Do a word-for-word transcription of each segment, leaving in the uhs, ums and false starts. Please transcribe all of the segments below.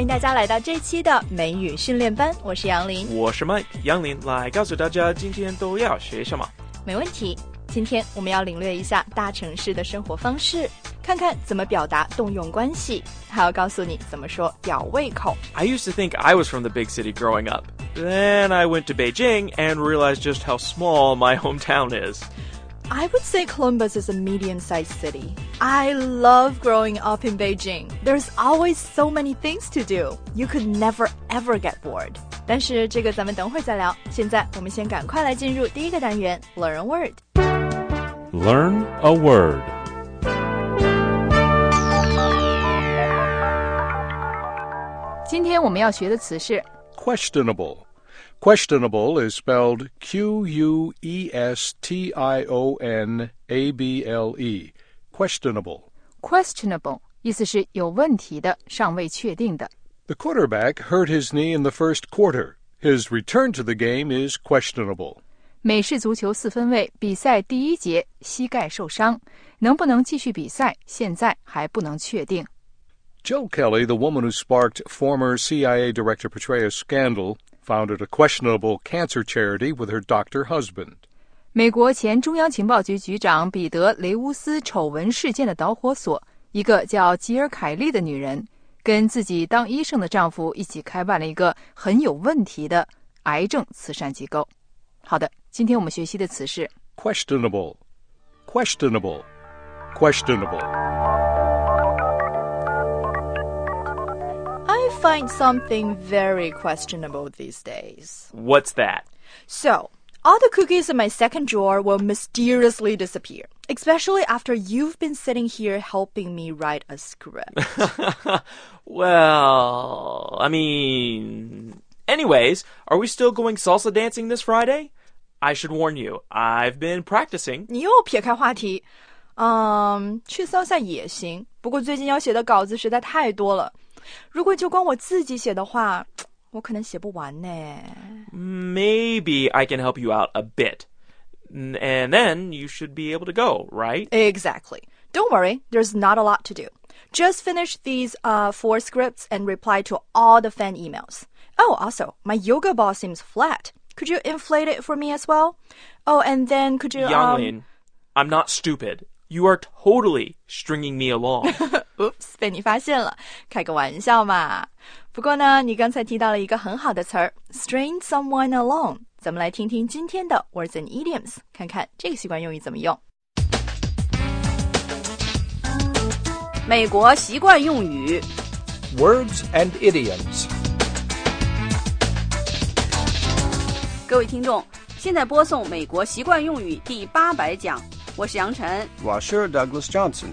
迎大家来到这期的美语训练班，我是杨林， 我是 Mike， 杨林来告诉大家今天都要学什么。 没问题，今天我们要领略一下大城市的生活方式，看看怎么表达动用关系，还要告诉你怎么说吊胃口。 I used to think I was from the big city growing up. Then I went to Beijing and realized just how small my hometown is.I would say Columbus is a medium-sized city. I love growing up in Beijing. There's always so many things to do. You could never ever get bored. 但是这个咱们等会儿再聊。现在我们先赶快来进入第一个单元 Learn a Word. Learn a word. 今天我们要学的词是 Questionable.Questionable is spelled Q U E S T I O N A B L E. Questionable. Questionable 意思是有问题的，尚未确定的。 The quarterback hurt his knee in the first quarter. His return to the game is questionable. 美式足球四分卫比赛第一节膝盖受伤，能不能继续比赛，现在还不能确定。 Jill Kelly, the woman who sparked former C I A Director Petraeus' scandal,founded a questionable cancer charity with her doctor husband. 美国前中央情报局局长彼得·雷乌斯丑闻事件的导火索，一个叫吉尔·凯利的女人，跟自己当医生的丈夫一起开办了一个很有问题的癌症慈善机构。好的，今天我们学习的词是 Questionable. Questionable. Questionable.I find something very questionable these days. What's that? So, all the cookies in my second drawer will mysteriously disappear, especially after you've been sitting here helping me write a script. Well, I mean... Anyways, are we still going salsa dancing this Friday? I should warn you, I've been practicing. 你又撇开话题。嗯，去salsa也行，不过最近要写的稿子实在太多了。如果就光我自己写的话，我可能写不完呢。 Maybe I can help you out a bit. And then you should be able to go, right? Exactly. Don't worry, there's not a lot to do. Just finish these uh, four scripts and reply to all the fan emails. Oh, also, my yoga ball seems flat. Could you inflate it for me as well? Oh, and then could you... Yang um... Lin, I'm not stupid.You are totally stringing me along. Oops, 被你发现了，开个玩笑嘛。不过呢，你刚才提到了一个很好的词儿 string someone along。咱们来听听今天的 words and idioms， 看看这个习惯用语怎么用。 美国习惯用语 Words and idioms。 各位听众，现在播送美国习惯用语第八百讲。我是杨晨， 我是 Douglas Johnson。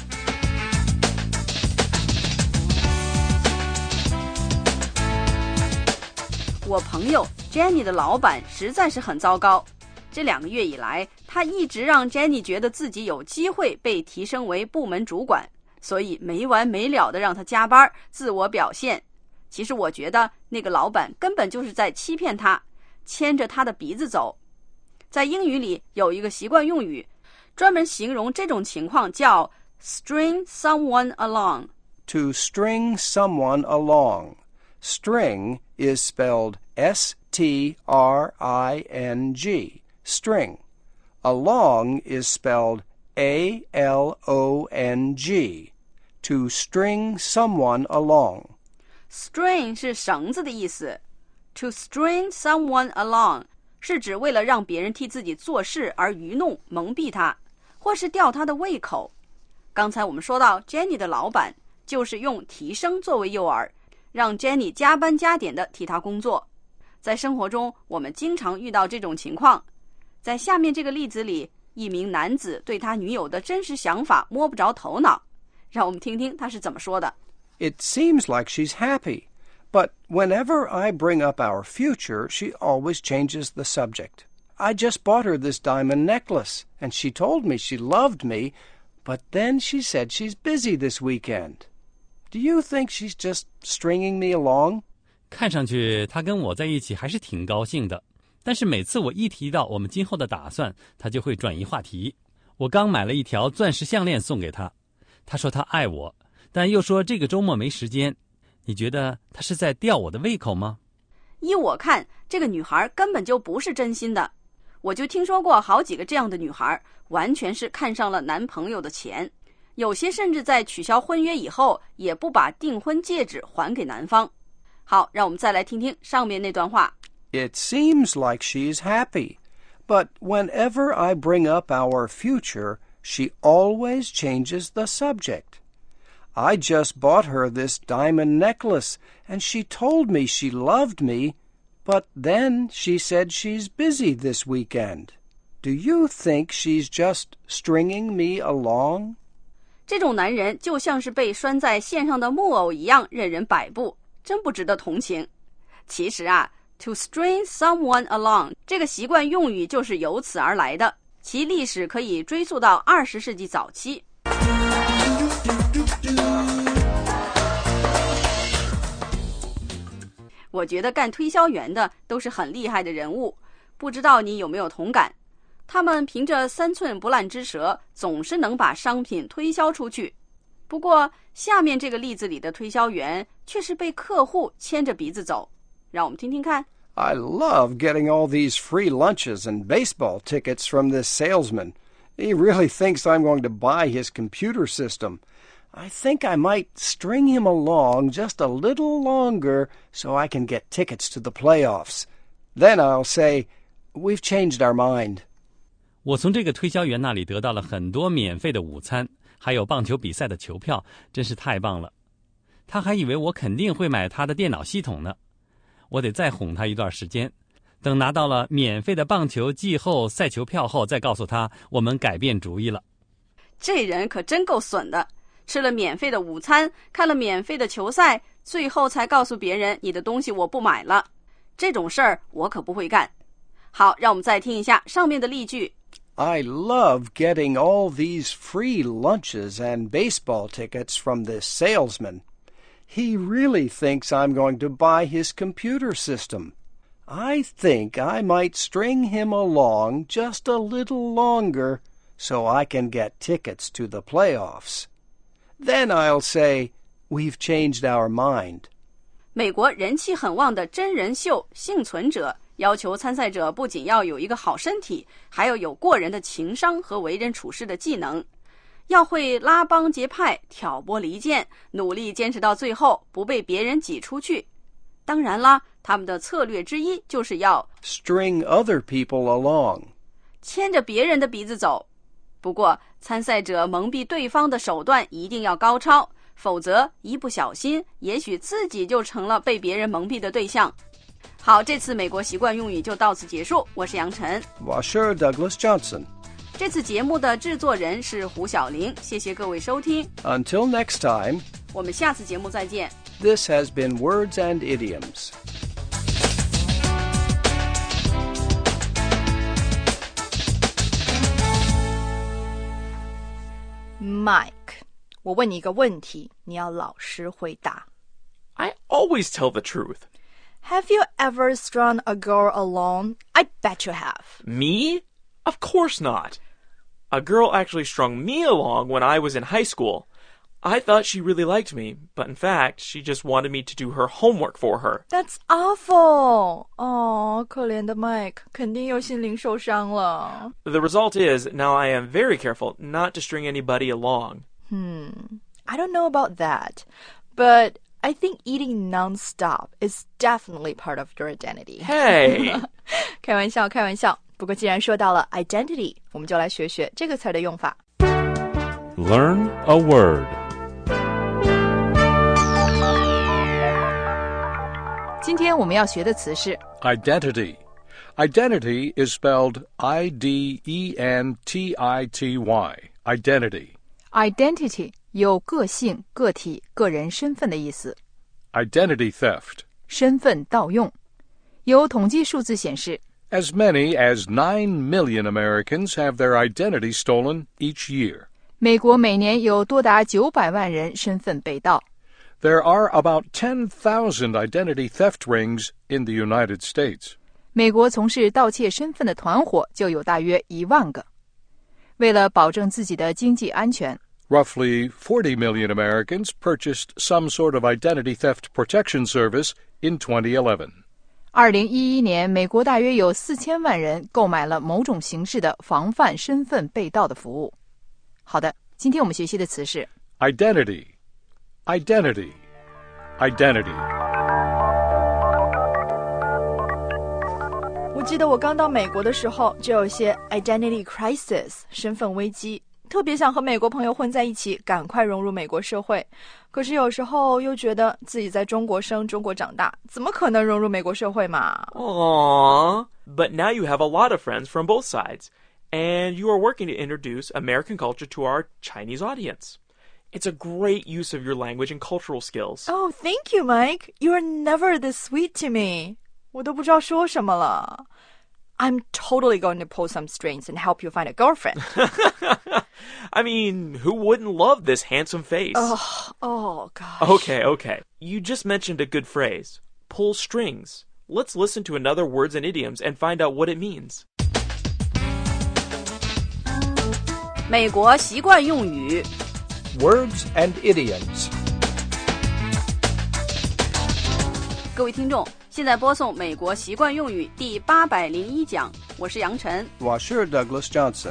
我朋友 Jenny 的老板实在是很糟糕。这两个月以来，他一直让 Jenny 觉得自己有机会被提升为部门主管，所以没完没了的让他加班，自我表现。其实我觉得那个老板根本就是在欺骗他，牵着他的鼻子走。在英语里有一个习惯用语专门形容这种情况，叫 string someone along. To string someone along. String is spelled S T R I N G. String. Along is spelled A L O N G. To string someone along. String 是绳子的意思。To string someone along是指为了让别人替自己做事而愚弄蒙蔽他，或是吊他的胃口。刚才我们说到 Jenny 的老板就是用提升作为诱饵，让 Jenny 加班加点的替他工作。在生活中我们经常遇到这种情况。在下面这个例子里，一名男子对他女友的真实想法摸不着头脑，让我们听听他是怎么说的。 It seems like she's happy, but whenever I bring up our future, she always changes the subject. I just bought her this diamond necklace, and she told me she loved me, but then she said she's busy this weekend. Do you think she's just stringing me along? 看上去她跟我在一起还是挺高兴的，但是每次我一提到我们今后的打算，她就会转移话题。我刚买了一条钻石项链送给她，她说她爱我，但又说这个周末没时间。 你觉得她是在吊我的胃口吗？ 依我看，这个女孩根本就不是真心的。我就听说过好几个这样的女孩，完全是看上了男朋友的钱，有些甚至在取消婚约以后，也不把订婚戒指还给男方。好，让我们再来听听上面那段话。 It seems like she's happy, but whenever I bring up our future, she always changes the subject. I just bought her this diamond necklace, and she told me she loved me, but then she said she's busy this weekend. Do you think she's just stringing me along? 这种男人就像是被拴在线上的木偶一样，任人摆布，真不值得同情。其实啊 to string someone along 这个习惯用语就是由此而来的，其历史可以追溯到二十世纪早期。我觉得干推销员的都是很厉害的人物，不知道你有没有同感？他们凭着三寸不烂之舌，总是能把商品推销出去。不过，下面这个例子里的推销员却是被客户牵着鼻子走。让我们听听看。 I love getting all these free lunches and baseball tickets from this salesman. He really thinks I'm going to buy his computer system. I think I might string him along just a little longer so I can get tickets to the playoffs. Then I'll say, we've changed our mind. 我从这个推销员那里得到了很多免费的午餐，还有棒球比赛的球票，真是太棒了。他还以为我肯定会买他的电脑系统呢。我得再哄他一段时间，等拿到了免费的棒球季后赛球票后，再告诉他我们改变主意了。 这人可真够损的，吃了免费的午餐，看了免费的球赛，最后才告诉别人你的东西我不买了。这种事儿我可不会干。好，让我们再听一下上面的例句。 I love getting all these free lunches and baseball tickets from this salesman. He really thinks I'm going to buy his computer system. I think I might string him along just a little longer so I can get tickets to the playoffs. Then I'll say, we've changed our mind. 美国人气很旺的真人秀《幸存者》要求参赛者不仅要有一个好身体，还要有过人的情商和为人处事的技能，要会拉帮结派、挑拨离间，努力坚持到最后，不被别人挤出去。当然啦，他们的策略之一就是要 string other people along. 牵着别人的鼻子走。不过，参赛者蒙蔽对方的手段一定要高超，否则一不小心，也许自己就成了被别人蒙蔽的对象。好，这次美国习惯用语就到此结束。我是杨晨， 我是 Douglas Johnson。 这次节目的制作人是胡小玲，谢谢各位收听。 Until next time, 我们下次节目再见。 This has been Words and Idioms. Mike， 我问你一个问题，你要老实回答。 I always tell the truth. Have you ever strung a girl along? I bet you have. Me? Of course not. A girl actually strung me along when I was in high school. I thought she really liked me, but in fact, she just wanted me to do her homework for her. That's awful. 哦，可怜的 Mike， 肯定又心灵受伤了。 The result is, now I am very careful not to string anybody along. Hmm, I don't know about that, but I think eating non-stop is definitely part of your identity. Hey! 开玩笑，开玩笑。不过既然说到了 identity， 我们就来学学这个词的用法。 Learn a word. 今天我们要学的词是 Identity. Identity is spelled I D E N T I T Y. Identity. identity， 有个性、个体、个人身份的意思。 Identity theft. 身份盗用。有统计数字显示 As many as nine million Americans have their identity stolen each year. 美国每年有多达九百万人身份被盗。 There are about ten thousand identity theft rings in the United States. 美国从事盗窃身份的团伙就有大约一万个。为了保证自己的经济安全 Roughly forty million Americans purchased some sort of identity theft protection service in twenty eleven. 二零一一年，美国大约有四千万人购买了某种形式的防范身份被盗的服务。好的，今天我们学习的词是 Identity, identity, identity. 我记得我刚到美国的时候，就有一些 identity crisis 身份危机，特别想和美国朋友混在一起，赶快融入美国社会。可是有时候又觉得自己在中国生，中国长大，怎么可能融入美国社会嘛？ Aww. But now you have a lot of friends from both sides, and you are working to introduce American culture to our Chinese audience. It's a great use of your language and cultural skills. Oh, thank you, Mike. You are never this sweet to me. 我都不知道说什么了。I'm totally going to pull some strings and help you find a girlfriend. I mean, who wouldn't love this handsome face? Oh, oh, gosh. Okay, okay. You just mentioned a good phrase. Pull strings. Let's listen to another words and idioms and find out what it means. 美国习惯用语 Words and idioms. 各位听众，现在播送美国习惯用语第八百零一讲，我是杨晨。 我是 Douglas Johnson.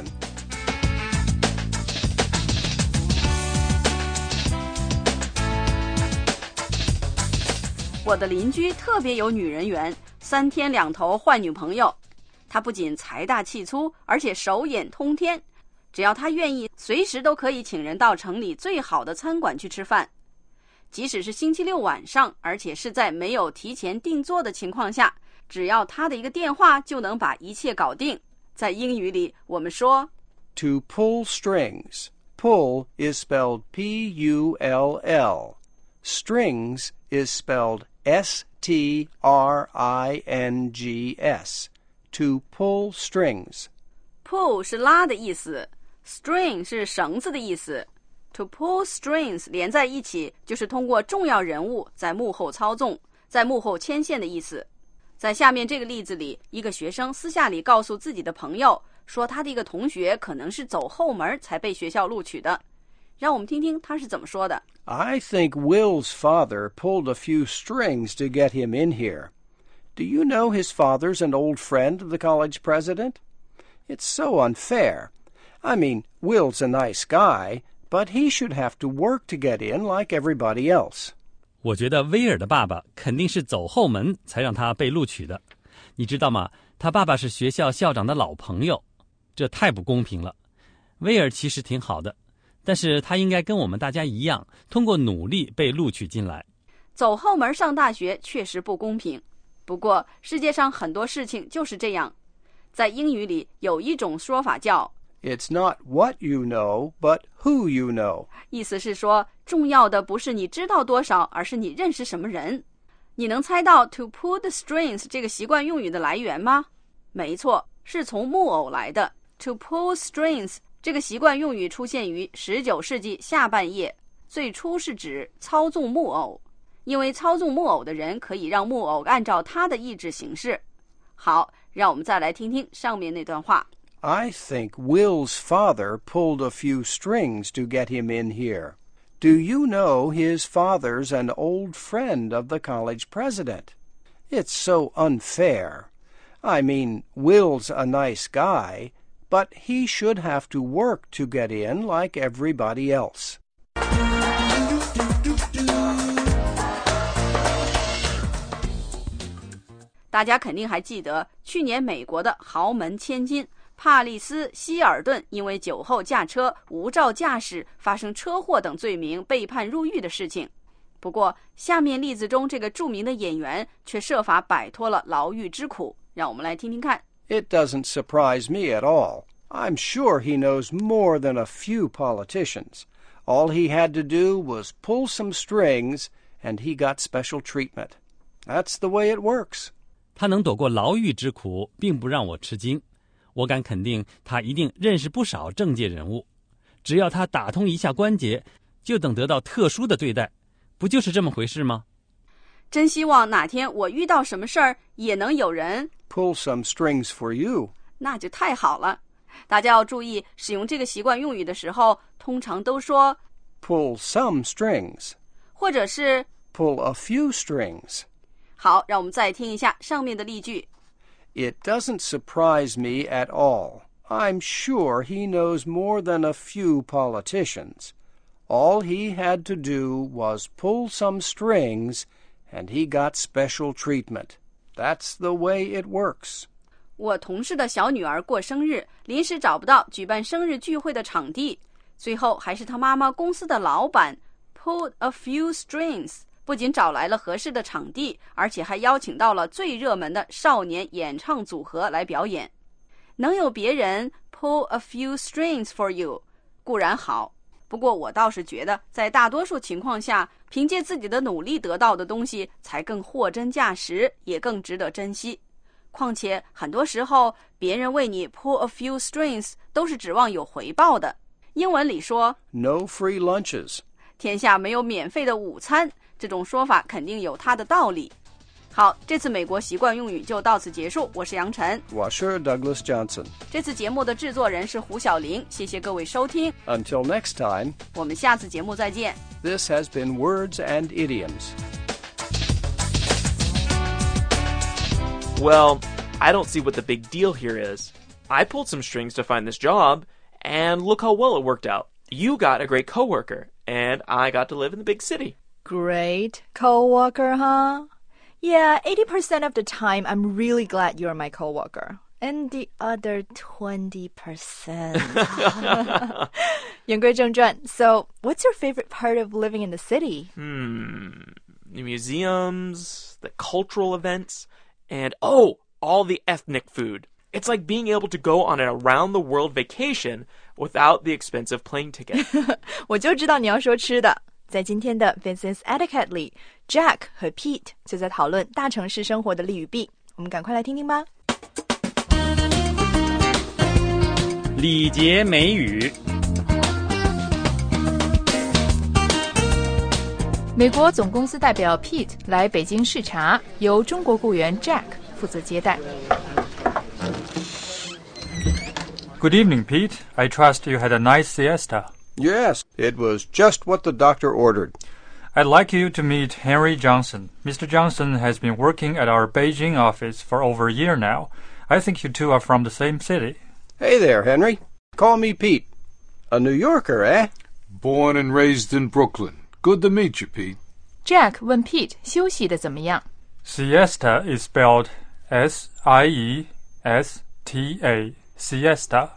我的邻居特别有女人缘，三天两头换女朋友。他不仅财大气粗，而且手眼通天，只要他愿意，随时都可以请人到城里最好的餐馆去吃饭。即使是星期六晚上，而且是在没有提前订座的情况下，只要他的一个电话就能把一切搞定。在英语里，我们说 To pull strings. Pull is spelled P U L L. Strings is spelled S T R I N G S. To pull strings. pull 是拉的意思， string 是绳子的意思。To pull strings 连在一起，就是通过重要人物在幕后操纵，在幕后牵线的意思。在下面这个例子里，一个学生私下里告诉自己的朋友，说他的一个同学可能是走后门才被学校录取的。让我们听听他是怎么说的。 I think Will's father pulled a few strings to get him in here. Do you know his father's an old friend of the college president? It's so unfair. I mean, Will's a nice guy, but he should have to work to get in like everybody else. 我觉得威尔的爸爸肯定是走后门才让他被录取的。你知道吗？他爸爸是学校校长的老朋友，这太不公平了。威尔其实挺好的，但是他应该跟我们大家一样，通过努力被录取进来。 走后门上大学确实不公平，不过世界上很多事情就是这样。在英语里有一种说法叫 It's not what you know, but who you know. 意思是说，重要的不是你知道多少，而是你认识什么人。你能猜到 to pull the strings 这个习惯用语的来源吗？没错，是从木偶来的。To pull strings 这个习惯用语出现于十九世纪下半叶，最初是指操纵木偶，因为操纵木偶的人可以让木偶按照他的意志行事。好，让我们再来听听上面那段话。 I think Will's father pulled a few strings to get him in here. Do you know his father's an old friend of the college president? It's so unfair. I mean, Will's a nice guy, but he should have to work to get in like everybody else. 大家肯定还记得去年美国的豪门千金帕丽斯·希尔顿因为酒后驾车、无照驾驶、发生车祸等罪名被判入狱的事情。不过，下面例子中这个著名的演员却设法摆脱了牢狱之苦。让我们来听听看。 It doesn't surprise me at all. I'm sure he knows more than a few politicians. All he had to do was pull some strings, and he got special treatment. That's the way it works. 他能躲过牢狱之苦，并不让我吃惊。我敢肯定，他一定认识不少政界人物。只要他打通一下关节，就等得到特殊的对待，不就是这么回事吗？ 真希望哪天我遇到什么事儿，也能有人 Pull some strings for you. 那就太好了。 大家要注意，使用这个习惯用语的时候，通常都说 pull some strings, 或者是 pull a few strings. 好，让我们再听一下上面的例句。 It doesn't surprise me at all. I'm sure he knows more than a few politicians. All he had to do was pull some strings, and he got special treatment. That's the way it works. 我同事的小女儿过生日，临时找不到举办生日聚会的场地，最后还是他妈妈公司的老板 pulled a few strings， 不仅找来了合适的场地，而且还邀请到了最热门的少年演唱组合来表演。能有别人 pull a few strings for you 固然好，不过我倒是觉得在大多数情况下，凭借自己的努力得到的东西才更货真价实，也更值得珍惜。况且很多时候别人为你 pull a few strings 都是指望有回报的。英文里说 No free lunches. 天下没有免费的午餐，这种说法肯定有它的道理。好，这次美国习惯用语就到此结束。我是杨晨， 我是 Douglas Johnson. 这次节目的制作人是胡小玲，谢谢各位收听。 Until next time, 我们下次节目再见。 this has been Words and Idioms. Well, I don't see what the big deal here is. I pulled some strings to find this job, and look how well it worked out. You got a great coworker, and I got to live in the big city. Great coworker, huh? Yeah, eighty percent of the time, I'm really glad you're my coworker. And the other twenty percent. 言归正传, so what's your favorite part of living in the city? Hmm, the museums, the cultural events, and oh, all the ethnic food. It's like being able to go on an around-the-world vacation without the expensive plane ticket. 我就知道你要说吃的。在今天的 Business Etiquette 里 Jack 和 Pete 就在讨论大城市生活的利与弊，我们赶快来听听吧。 礼节美语。 美国总公司代表 Pete 来北京视察，由中国雇员 Jack 负责接待。 Good evening, Pete. I trust you had a nice siesta. Yes, it was just what the doctor ordered. I'd like you to meet Henry Johnson. Mister Johnson has been working at our Beijing office for over a year now. I think you two are from the same city. Hey there, Henry. Call me Pete. A New Yorker, eh? Born and raised in Brooklyn. Good to meet you, Pete. Jack 问 Pete 休息的怎么样？ Siesta is spelled S I E S T A. Siesta.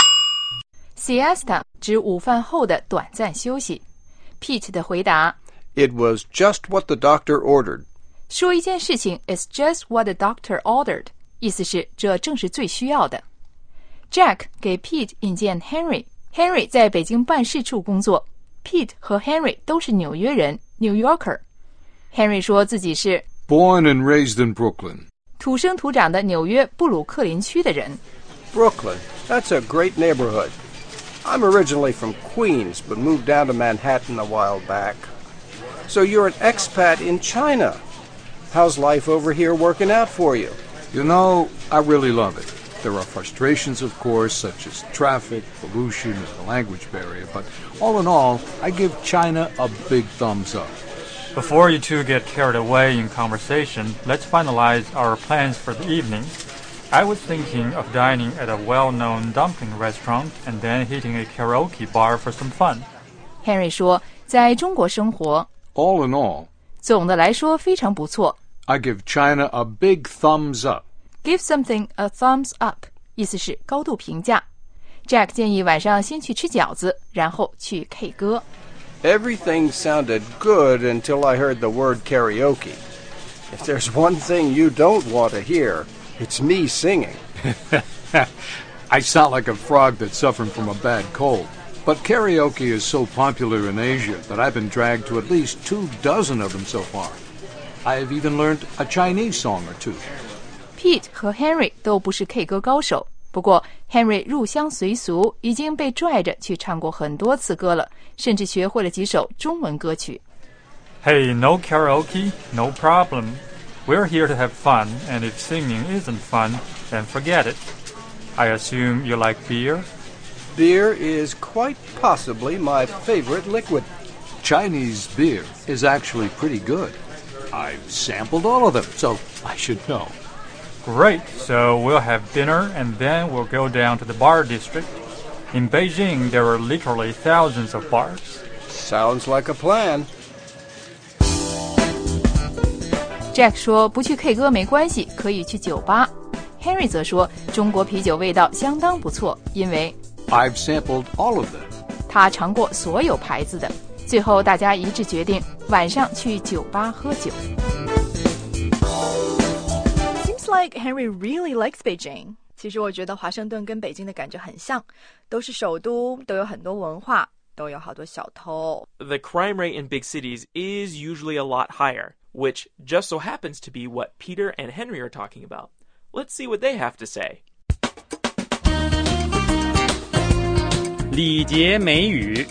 Siesta 指午饭后的短暂休息。Pete 的回答 It was just what the doctor ordered. 说一件事情 is just what the doctor ordered， 意思是这正是最需要的。Jack 给 Pete 引荐 Henry，Henry 在北京办事处工作。Pete 和 Henry 都是纽约人 New Yorker。Henry 说自己是 Born and raised in Brooklyn. 土生土长的纽约布鲁克林区的人。 Brooklyn, that's a great neighborhood. I'm originally from Queens, but moved down to Manhattan a while back. So you're an expat in China. How's life over here working out for you? You know, I really love it. There are frustrations, of course, such as traffic, pollution, and the language barrier, but all in all, I give China a big thumbs up. Before you two get carried away in conversation, let's finalize our plans for the evening. I was thinking of dining at a well-known dumpling restaurant and then hitting a karaoke bar for some fun. Henry 说，在中国生活 All in all, 总的来说非常不错。 I give China a big thumbs up. Give something a thumbs up， 意思是高度评价。Jack 建议晚上先去吃饺子，然后去 K 歌。 Everything sounded good until I heard the word karaoke. If there's one thing you don't want to hear, it's me singing. I sound like a frog that's suffering from a bad cold. But karaoke is so popular in Asia that I've been dragged to at least two dozen of them so far. I've even learned a Chinese song or two. Pete 和 Henry 都不是 K 歌高手，不过 Henry 入乡随俗，已经被拽着去唱过很多次歌了，甚至学会了几首中文歌曲。 Hey, no karaoke? No problem. We're here to have fun, and if singing isn't fun, then forget it. I assume you like beer? Beer is quite possibly my favorite liquid. Chinese beer is actually pretty good. I've sampled all of them, so I should know. Great, so we'll have dinner and then we'll go down to the bar district. In Beijing, there are literally thousands of bars. Sounds like a plan. Jack 说不去 K 歌没关系，可以去酒吧。Henry 则说中国啤酒味道相当不错，因为 I've sampled all of them. 他尝过所有牌子的。最后大家一致决定晚上去酒吧喝酒。 Seems like Henry really likes Beijing. 其实我觉得华盛顿跟北京的感觉很像，都是首都，都有很多文化，都有好多小偷。 The crime rate in big cities is usually a lot higher, which just so happens to be what Peter and Henry are talking about. Let's see what they have to say. 礼节美语。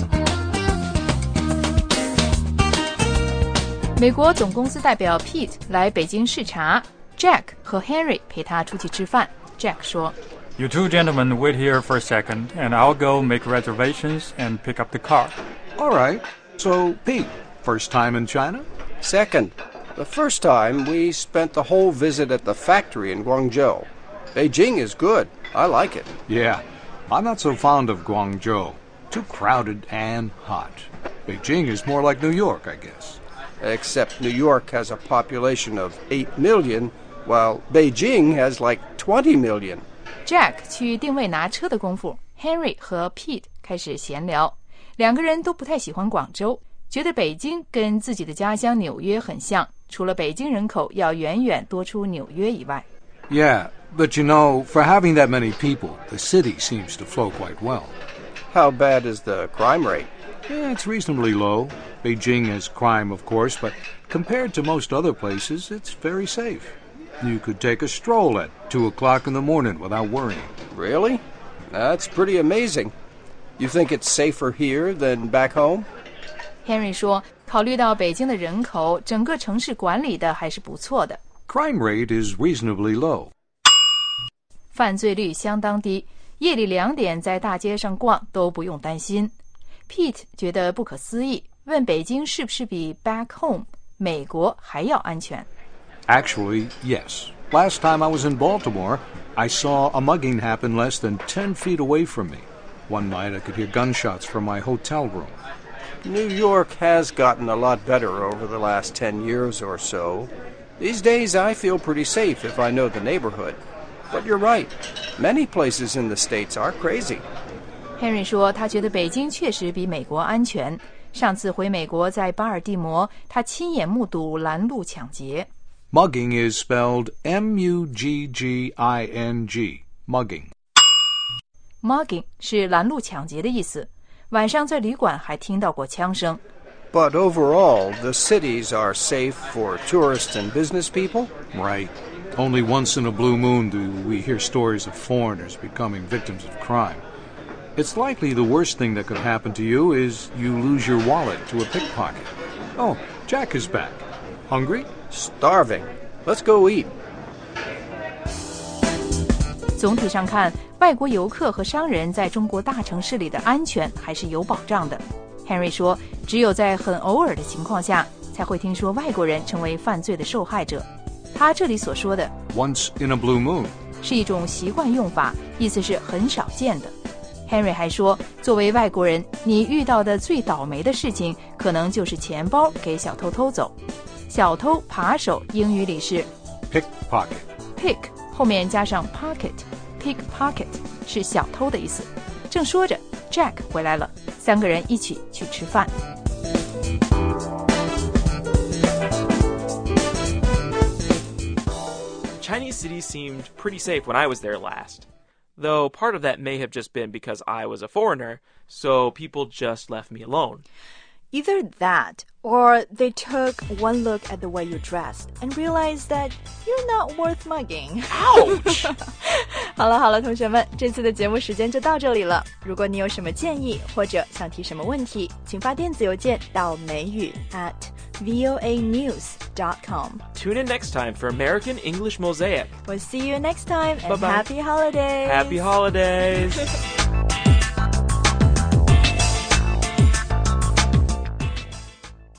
美国总公司代表 Pete 来北京视察 ，Jack 和 Henry 陪他出去吃饭。Jack 说 You two gentlemen wait here for a second, and I'll go make reservations and pick up the car. All right. So, Pete, first time in China? Second, the first time we spent the whole visit at the factory in Guangzhou. Beijing is good. I like it. Yeah. I'm not so fond of Guangzhou. Too crowded and hot. Beijing is more like New York, I guess. Except New York has a population of eight million, while Beijing has like twenty million. Jack 去定位拿车的功夫 ，Henry 和 Pete 开始闲聊。两个人都不太喜欢广州，觉得北京跟自己的家乡纽约很像，除了北京人口要远远多出纽约以外。 Yeah, but you know, for having that many people, the city seems to flow quite well. How bad is the crime rate? Yeah, it's reasonably low. Beijing has crime, of course, but compared to most other places, it's very safe. You could take a stroll at two o'clock in the morning without worrying. Really? That's pretty amazing. You think it's safer here than back home? Henry 说，考虑到北京的人口，整个城市管理的还是不错的。 Crime rate is reasonably low. 犯罪率相当低，夜里两点在大街上逛都不用担心。Pete 觉得不可思议，问北京是不是比 back home 美国还要安全？ Actually, yes. Last time I was in Baltimore, I saw a mugging happen less than ten feet away from me. One night I could hear gunshots from my hotel room. New York has gotten a lot better over the last ten years or so. These days I feel pretty safe if I know the neighborhood. But you're right. Many places in the States are crazy. Henry 说他觉得北京确实比美国安全。上次回美国在巴尔的摩，他亲眼目睹拦路抢劫。 Mugging is spelled M U G G I N G. Mugging. Mugging 是拦路抢劫的意思。晚上在旅馆还听到过枪声。 But overall, the cities are safe for tourists and business people? Right. Only once in a blue moon do we hear stories of foreigners becoming victims of crime. It's likely the worst thing that could happen to you is you lose your wallet to a pickpocket. Oh, Jack is back. Hungry? Starving. Let's go eat. 总体上看，外国游客和商人在中国大城市里的安全还是有保障的。Henry 说，只有在很偶尔的情况下，才会听说外国人成为犯罪的受害者。他这里所说的 Once in a blue moon 是一种习惯用法，意思是很少见的。Henry 还说，作为外国人，你遇到的最倒霉的事情，可能就是钱包给小偷偷走。小偷扒手英语里是 pickpocket. pick 后面加上 pocket， pickpocket 是小偷的意思。正说着 Jack 回来了，三个人一起去吃饭。 Chinese cities seemed pretty safe when I was there last, though part of that may have just been because I was a foreigner, so people just left me alone. Either that, or they took one look at the way you dressed and realized that you're not worth mugging. Ouch! 好了好了，同学们，这次的节目时间就到这里了。如果你有什么建议或者想提什么问题，请发电子邮件到美语 at v o a news dot com. Tune in next time for American English Mosaic. We'll see you next time and Bye-bye. happy holidays! Happy holidays!